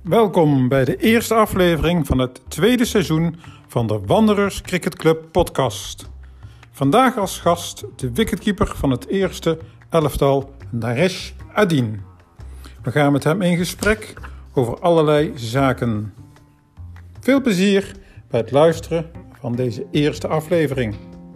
Welkom bij de eerste aflevering van het tweede seizoen van de Wanderers Cricket Club podcast. Vandaag als gast de wicketkeeper van het eerste elftal, Naresh Addin. We gaan met hem in gesprek over allerlei zaken. Veel plezier bij het luisteren van deze eerste aflevering.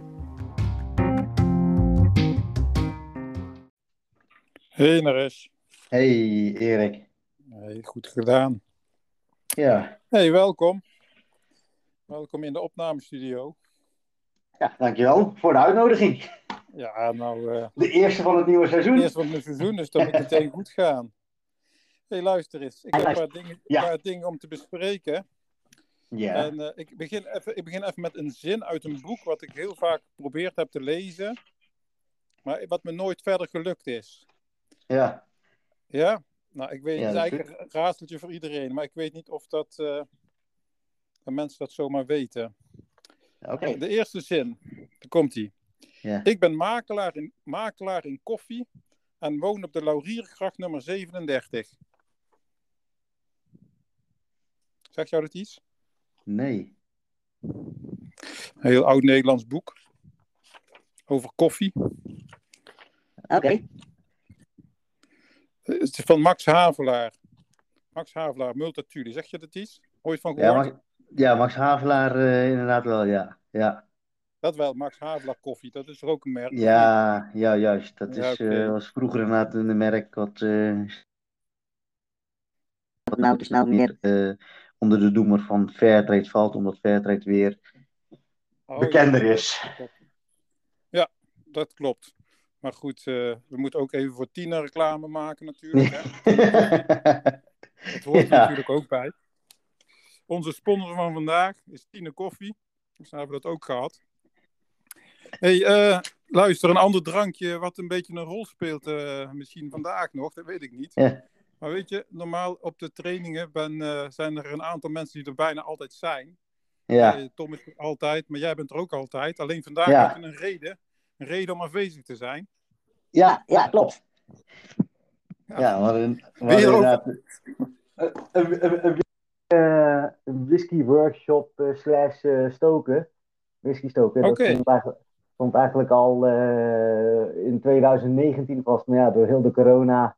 Hey Naresh. Hey Erik. Hey, goed gedaan. Ja. Hey, welkom. Welkom in de opnamestudio. Ja, dankjewel voor de uitnodiging. Ja, nou... De eerste van het nieuwe seizoen. Het eerste van het seizoen, dus dat moet meteen goed gaan. Hey, luister eens. Ik heb een paar dingen om te bespreken. Ja. En ik begin even met een zin uit een boek wat ik heel vaak geprobeerd heb te lezen, maar wat me nooit verder gelukt is. Ja. Ja? Nou, ik weet, Ja, het is eigenlijk een raadseltje voor iedereen, maar ik weet niet of dat de mensen dat zomaar weten. Oké. De eerste zin, daar komt-ie. Ja. Ik ben makelaar in koffie en woon op de Lauriergracht nummer 37. Zegt jou dat iets? Nee. Een heel oud Nederlands boek over koffie. Oké. Het is van Max Havelaar. Max Havelaar, Multatuli. Zeg je dat iets? Ooit van gehoord? Max Havelaar inderdaad wel, ja. Ja. Dat wel, Max Havelaar koffie. Dat is er ook een merk. Ja, juist. Dat Ja, is, okay. was vroeger inderdaad een merk wat nou te snel meer onder de doemer van Fairtrade valt, omdat Fairtrade weer bekender is. Ja, dat klopt. Maar goed, we moeten ook even voor Tina reclame maken natuurlijk. Hè? Dat hoort er natuurlijk ook bij. Onze sponsor van vandaag is Tina Koffie. Dus daar hebben we dat ook gehad. Hey, luister, een ander drankje wat een beetje een rol speelt misschien vandaag nog, dat weet ik niet. Ja. Maar weet je, normaal op de trainingen zijn er een aantal mensen die er bijna altijd zijn. Ja. Tom is er altijd, maar jij bent er ook altijd. Alleen vandaag had je een reden om afwezig te zijn. Ja, klopt. Ja, maar inderdaad een whisky workshop slash stoken. Whisky stoken. Okay. Dat stond eigenlijk al in 2019 vast, maar ja, door heel de corona.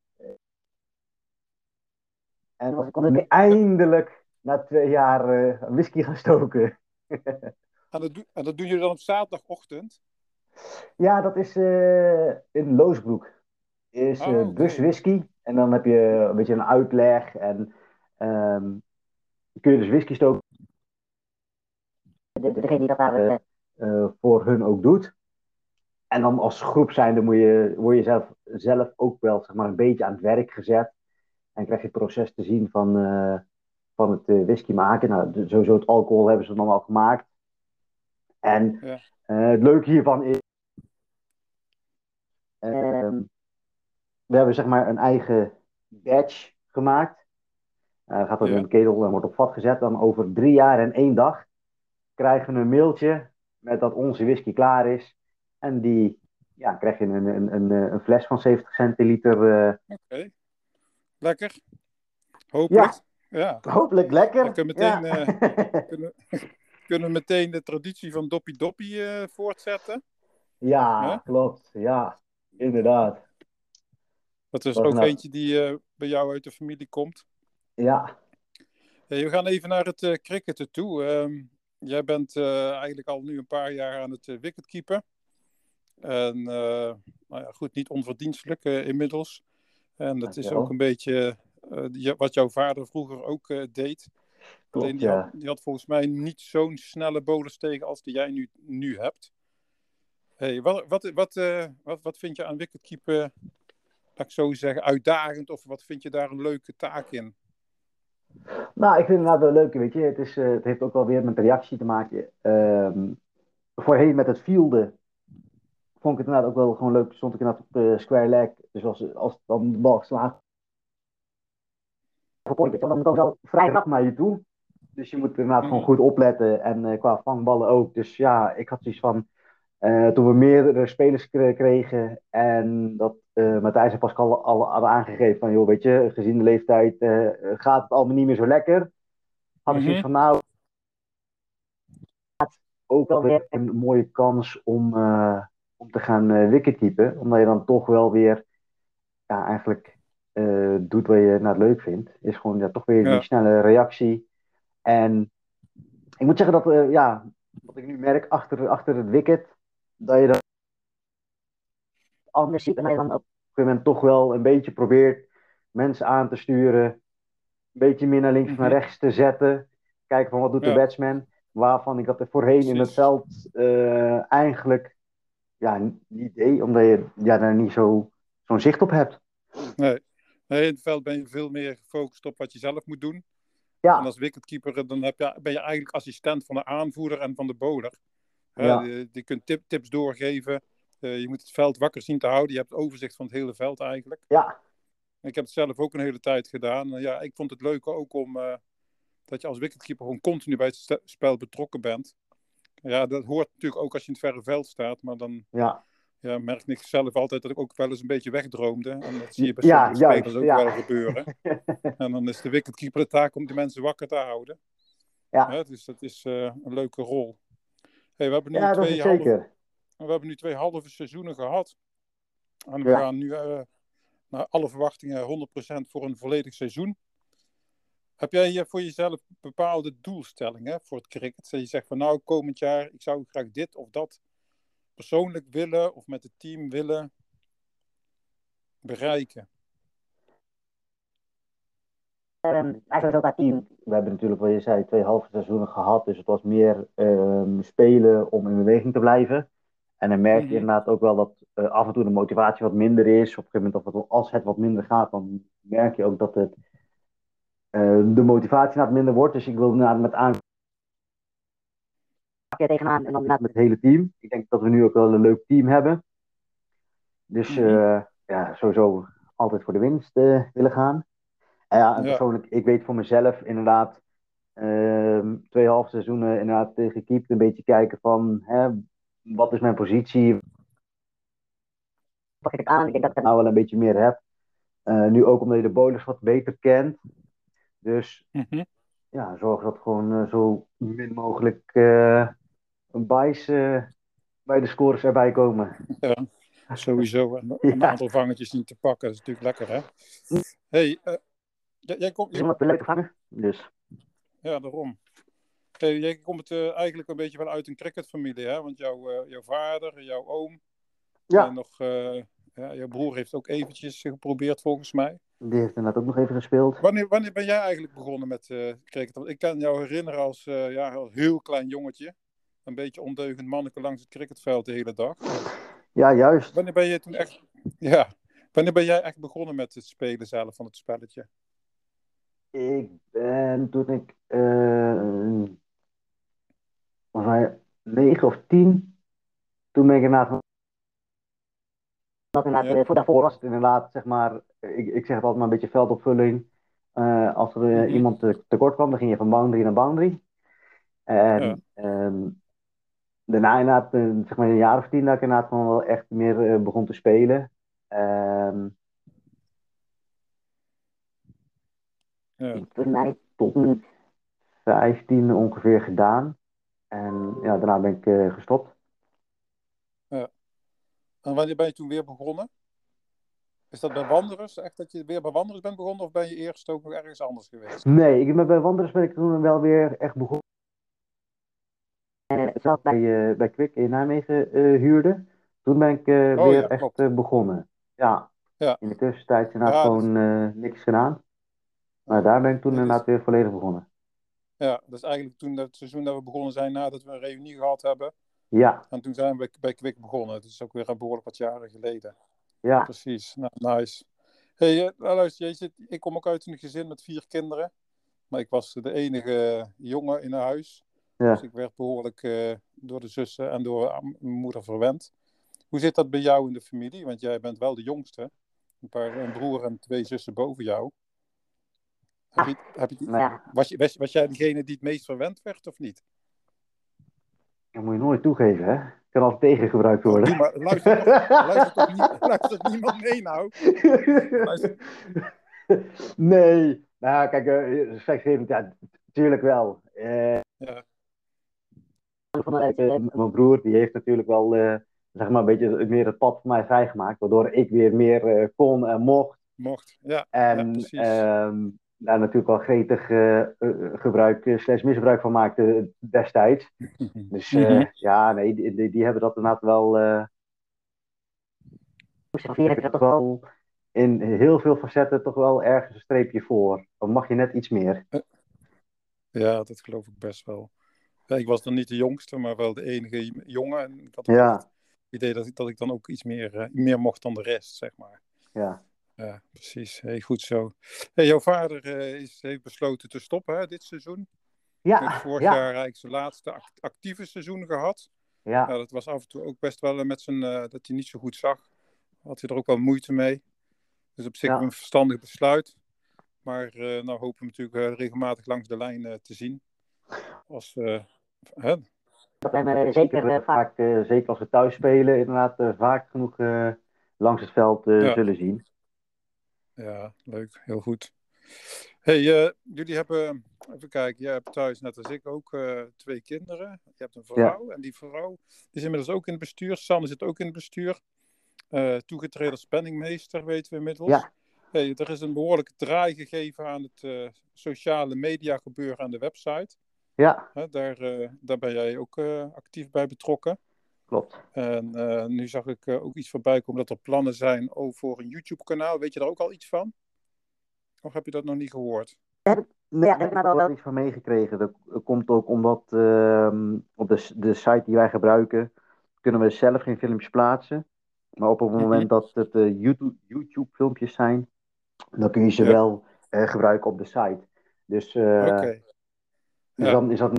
En we konden eindelijk na 2 jaar whisky gaan stoken. En dat doen jullie dan op zaterdagochtend? Ja, dat is in Loosbroek. Is bus whisky. En dan heb je een beetje een uitleg. En kun je dus whisky stoken. Degene die dat daar voor hun ook doet. En dan als groep zijnde word je zelf ook wel zeg maar, een beetje aan het werk gezet. En krijg je het proces te zien van het whisky maken. Nou, sowieso het alcohol hebben ze dan al gemaakt. En het leuke hiervan is... we hebben zeg maar een eigen badge gemaakt. Gaat dan in een ketel en wordt op vat gezet. Dan over 3 jaar en 1 dag krijgen we een mailtje met dat onze whisky klaar is. En die krijg je een fles van 70 centiliter. Oké. Lekker. Hopelijk. Ja. Hopelijk lekker. Dan kunnen we meteen de traditie van Doppie Doppie voortzetten. Ja, klopt. Ja, inderdaad. Dat is ook eentje die bij jou uit de familie komt. Ja. Hey, we gaan even naar het cricketen toe. Jij bent eigenlijk al nu een paar jaar aan het wicketkeeper. En goed, niet onverdienstelijk inmiddels. En dat is ook een beetje wat jouw vader vroeger ook deed. Klopt, alleen die had volgens mij niet zo'n snelle bowlers tegen als die jij nu hebt. Hey, wat vind je aan wicketkeeper, laat ik zo zeggen, uitdagend? Of wat vind je daar een leuke taak in? Nou, ik vind het inderdaad wel leuk, weet je. Het heeft ook wel weer met de reactie te maken. Voorheen met het fielden vond ik het inderdaad ook wel gewoon leuk. Stond ik inderdaad op square leg. Dus als dan de bal geslagen dan komt het wel vrij rap naar je toe. Dus je moet inderdaad gewoon goed opletten. En qua vangballen ook. Dus ja, ik had zoiets van... Toen we meerdere spelers kregen en dat Matthijs en Pascal al hadden aangegeven van, joh, weet je, gezien de leeftijd gaat het allemaal niet meer zo lekker. Hadden zoiets Mhm. van, nou, ook wel weer een mooie kans om te gaan wicketkeepen. Omdat je dan toch wel weer, ja, eigenlijk doet wat je nou leuk vindt. Is gewoon ja, toch weer die Ja. snelle reactie. En ik moet zeggen dat, ja, wat ik nu merk achter het wicket, dat je dat anders ziet. En dat je dan op een gegeven moment toch wel een beetje probeert mensen aan te sturen. Een beetje meer naar links of naar Mhm. rechts te zetten. Kijken van wat doet de Ja, batsman. Waarvan ik dat er voorheen in het precies. veld eigenlijk ja, niet deed. Omdat je ja, daar niet zo'n zicht op hebt. Nee. Nee, in het veld ben je veel meer gefocust op wat je zelf moet doen. En Ja, als wicketkeeper dan ben je eigenlijk assistent van de aanvoerder en van de bowler. ja, Je kunt tips doorgeven. Je moet het veld wakker zien te houden. Je hebt overzicht van het hele veld eigenlijk. ja, Ik heb het zelf ook een hele tijd gedaan. Ja, ik vond het leuk ook om dat je als wicketkeeper gewoon continu bij het spel betrokken bent. Ja, dat hoort natuurlijk ook als je in het verre veld staat. Maar dan ja. ja, merkte ik zelf altijd dat ik ook wel eens een beetje wegdroomde. En dat zie je bij Ja, sommige spelers juist, ook ja. wel gebeuren. En dan is de wicketkeeper de taak om die mensen wakker te houden. Ja, Dus dat is een leuke rol. Hey, ja, dat is het zeker. we hebben nu 2 halve seizoenen gehad. En we Ja. gaan nu naar alle verwachtingen 100% voor een volledig seizoen. Heb jij hier voor jezelf bepaalde doelstellingen voor het cricket? Dat je zegt van nou, komend jaar, ik zou graag dit of dat persoonlijk willen of met het team willen bereiken. Eigenlijk ook dat team. We hebben natuurlijk, wat je zei, 2 halve seizoenen gehad. Dus het was meer spelen om in beweging te blijven. En dan merk je Mhm. inderdaad ook wel dat af en toe de motivatie wat minder is. Op een gegeven moment, als het wat minder gaat, dan merk je ook dat de motivatie inderdaad minder wordt. Dus ik wil inderdaad met aanpakken tegenaan en dan inderdaad met het hele team. Ik denk dat we nu ook wel een leuk team hebben. Dus Mhm. ja, sowieso altijd voor de winst willen gaan. En ja, en Ja. persoonlijk, ik weet voor mezelf inderdaad 2 halve seizoenen inderdaad gekiept. Een beetje kijken van wat is mijn positie? Pak ik aan? Ik denk dat ik het nou wel een beetje meer heb. Nu ook omdat je de bowlers wat beter kent. Dus Mhm. ja, zorg dat gewoon zo min mogelijk een bias bij de scores erbij komen. Ja, sowieso. En een Ja, aantal vangetjes niet te pakken, dat is natuurlijk lekker, hè? Hey, jij komt, is wat leuk vangen. Dus ja, daarom. Hey, jij komt eigenlijk een beetje wel uit een cricketfamilie, hè? Want jouw vader, jouw oom en ja, nog, ja, jouw broer heeft ook eventjes geprobeerd, volgens mij. die heeft inderdaad ook nog even gespeeld. Wanneer ben jij eigenlijk begonnen met cricket? Want ik kan jou herinneren als, ja, als heel klein jongetje. Een beetje ondeugend manneke langs het cricketveld de hele dag. Ja, juist. Wanneer ben je toen echt, ja, wanneer ben jij echt begonnen met het spelen zelf van het spelletje? Ik ben toen ik was hij 9 of 10, toen ben ik inderdaad dat inderdaad, Ja? voor daarvoor was het inderdaad, zeg maar, ik zeg het altijd maar een beetje veldopvulling. Als er Mhm. iemand tekort kwam, dan ging je van boundary naar boundary. Ja, En daarna inderdaad, zeg maar een jaar of 10, dat ik inderdaad gewoon wel echt meer begon te spelen. Ehm ja, ik heb mij tot mijn 15 ongeveer gedaan. En ja, daarna ben ik gestopt. ja. En wanneer ben je toen weer begonnen? Is dat bij Wanderers? Echt dat je weer bij Wanderers bent begonnen? Of ben je eerst ook nog ergens anders geweest? Nee, bij Wanderers ben ik toen wel weer echt begonnen. Zelf bij Kwik in Nijmegen huurde. Toen ben ik Oh weer ja, echt klopt. begonnen. Ja, Ja, in de tussentijd inderdaad ja, gewoon niks gedaan. Maar ja. daar ben ik toen Nee, inderdaad weer volledig begonnen. ja, dat is eigenlijk toen het seizoen dat we begonnen zijn nadat we een reunie gehad hebben. Ja, En toen zijn we bij Kwik begonnen. Het is ook weer een behoorlijk wat jaren geleden. ja, Precies, nou, nice. Hey, nou, luister, ik kom ook uit een gezin met 4 kinderen. Maar ik was de enige jongen in huis. Dus ja. ik werd behoorlijk door de zussen en door mijn moeder verwend. Hoe zit dat bij jou in de familie? Want jij bent wel de jongste. Een broer en 2 zussen boven jou. Nou ja, Was jij degene die het meest verwend werd of niet? dat moet je nooit toegeven, hè? kan al tegengebruikt Oh, worden. doe maar. Luistert niemand mee nou? Luister, Nee. Nou, kijk, respectgevend, ja, natuurlijk wel. ja, Mijn broer, die heeft natuurlijk wel, zeg maar, een beetje meer het pad voor mij vrijgemaakt. Waardoor ik weer meer kon en mocht. mocht. Ja, ja, En precies. daar natuurlijk wel gretig gebruik, slash misbruik van maakte destijds. Dus Mhm. ja, nee, die hebben dat inderdaad wel. Hier heb je dat toch wel in heel veel facetten toch wel ergens een streepje voor. Dan mag je net iets meer. Ja, dat geloof ik best wel. Ja, ik was dan niet de jongste, maar wel de enige jongen. En ik had ook wel het Ja, idee dat ik dan ook iets meer mocht dan de rest, zeg maar. ja, Ja, precies. Hey, goed zo. Hey, jouw vader heeft besloten te stoppen hè, dit seizoen. Hij heeft ja, vorig jaar ja, eigenlijk zijn laatste actieve seizoen gehad. Ja, ja, dat was af en toe ook best wel met zijn dat hij niet zo goed zag. Had hij er ook wel moeite mee. Dus op zich een ja. verstandig besluit. Maar nou hopen we natuurlijk regelmatig langs de lijn te zien. Als, hè? Dat hebben we zeker vaak, zeker als we thuis spelen, inderdaad vaak genoeg langs het veld Ja, zullen zien. ja, leuk. Heel goed. Hey, jullie hebben, even kijken, jij hebt thuis net als ik ook 2 kinderen. Je hebt een Ja, vrouw en die vrouw is inmiddels ook in het bestuur. Sanne zit ook in het bestuur. Toegetreden als penningmeester, weten we inmiddels. ja, Hey, er is een behoorlijke draai gegeven aan het sociale media gebeuren aan de website. ja, Daar ben jij ook actief bij betrokken. klopt. En nu zag ik ook iets voorbij komen dat er plannen zijn voor een YouTube-kanaal. Weet je daar ook al iets van? Of heb je dat nog niet gehoord? Nee, ja, daar heb ik nou wel iets van meegekregen. Dat komt ook omdat op de site die wij gebruiken, kunnen we zelf geen filmpjes plaatsen. Maar op het Mhm. moment dat het YouTube-filmpjes zijn, dan kun je ze Ja, wel gebruiken op de site. Dus, oké. dus Ja, dan is dat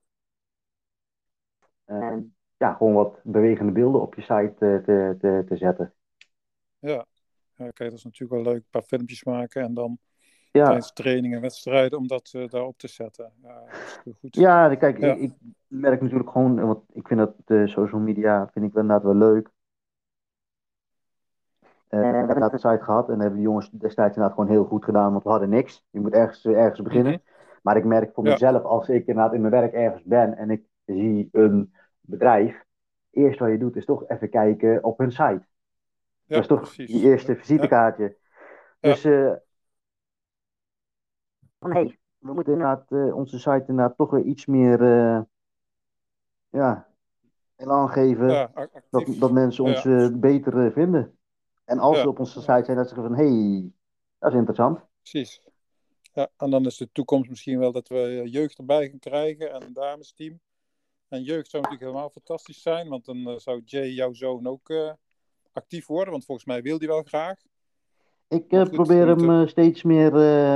eh, ja, gewoon wat bewegende beelden op je site te zetten. ja. Ja, oké, dat is natuurlijk wel leuk. Een paar filmpjes maken en dan Ja, tijdens trainingen en wedstrijden om dat daarop te zetten. Ja, hartstikke goed. ja, kijk, Ja. ik merk natuurlijk gewoon, want ik vind dat social media vind ik wel inderdaad wel leuk. We hebben inderdaad een site gehad en hebben de jongens destijds inderdaad gewoon heel goed gedaan, want we hadden niks. Je moet ergens Mhm. beginnen. Maar ik merk voor Ja, mezelf, als ik inderdaad in mijn werk ergens ben en ik zie een bedrijf, eerst wat je doet is toch even kijken op hun site. Dat ja, is toch je precies. eerste Ja, visitekaartje. ja, Dus van hey, we moeten inderdaad onze site inderdaad toch weer iets meer ja, elan geven, ja, dat actief. mensen ons Ja, beter vinden. En als ze ja, op onze ja, site zijn, dat ze zeggen van hey, dat is interessant. precies. Ja, en dan is de toekomst misschien wel dat we jeugd erbij gaan krijgen en een damesteam. En jeugd zou natuurlijk helemaal fantastisch zijn, want dan zou Jay, jouw zoon, ook actief worden. Want volgens mij wil hij wel graag. Ik Maar goed, we probeer hem moeten steeds meer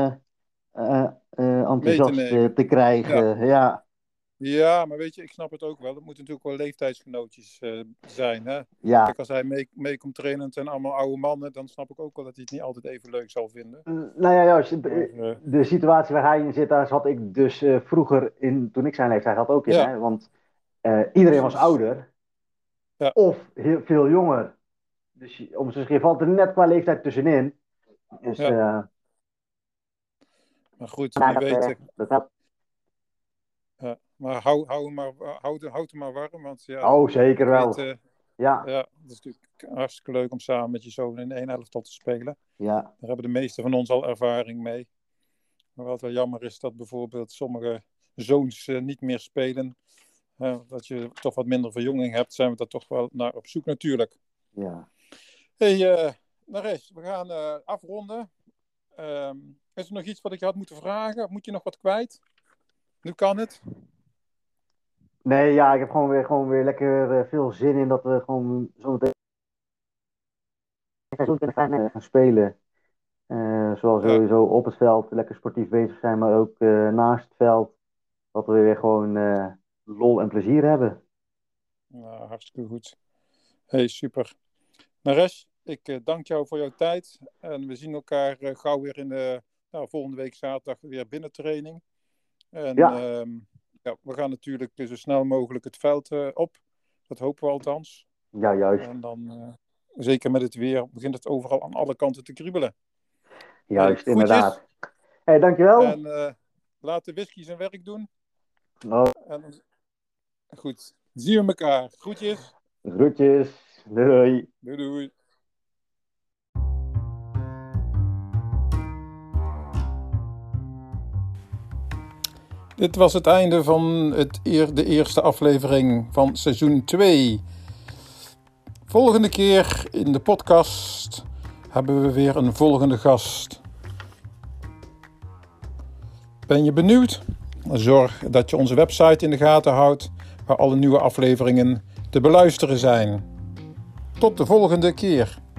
mee te enthousiast nemen. te Ja. krijgen. Ja, Ja, maar weet je, ik snap het ook wel. Dat moeten natuurlijk wel leeftijdsgenootjes zijn. Hè? ja. Kijk, als hij mee komt trainen en het zijn allemaal oude mannen, dan snap ik ook wel dat hij het niet altijd even leuk zal vinden. Nou ja, Maar de situatie waar hij in zit, daar zat ik dus vroeger in, toen ik zijn leeftijd had ook in. ja, Hè? Want iedereen was precies. ouder Ja, of heel veel jonger. Dus om zo te zeggen, valt er net qua leeftijd tussenin. Dus ja. Maar goed, vandaar wie weet. dat. Ja. Maar houd hem maar warm, want ja, Oh, zeker ik weet, wel. Ja, ja, het is natuurlijk hartstikke leuk om samen met je zoon in één elftal te spelen. ja, Daar hebben de meesten van ons al ervaring mee. Maar wat wel jammer is dat bijvoorbeeld sommige zoons niet meer spelen. Dat je toch wat minder verjonging hebt, zijn we daar toch wel naar op zoek natuurlijk. ja. Hey, Naresh, we gaan afronden. Is er nog iets wat ik je had moeten vragen? Of moet je nog wat kwijt? Nu kan het. Nee, ja, ik heb gewoon weer lekker veel zin in dat we gewoon zo meteen seizoen kunnen gaan spelen. Zoals Ja, sowieso op het veld lekker sportief bezig zijn, maar ook naast het veld. Dat we weer gewoon lol en plezier hebben. nou, hartstikke goed. Hey, super. Naresh, ik dank jou voor jouw tijd. En we zien elkaar gauw weer in de volgende week zaterdag weer binnentraining. En Ja, ja, we gaan natuurlijk zo snel mogelijk het veld op. Dat hopen we althans. Ja, juist. En dan, zeker met het weer, begint het overal aan alle kanten te kriebelen. Juist, Hey, inderdaad. Hey, dankjewel. En laat de whisky zijn werk doen. Oh. En, goed, zien we elkaar. Groetjes. Groetjes. Doei. Doei doei. Dit was het einde van de eerste aflevering van seizoen 2. Volgende keer in de podcast hebben we weer een volgende gast. Ben je benieuwd? Zorg dat je onze website in de gaten houdt, waar alle nieuwe afleveringen te beluisteren zijn. Tot de volgende keer.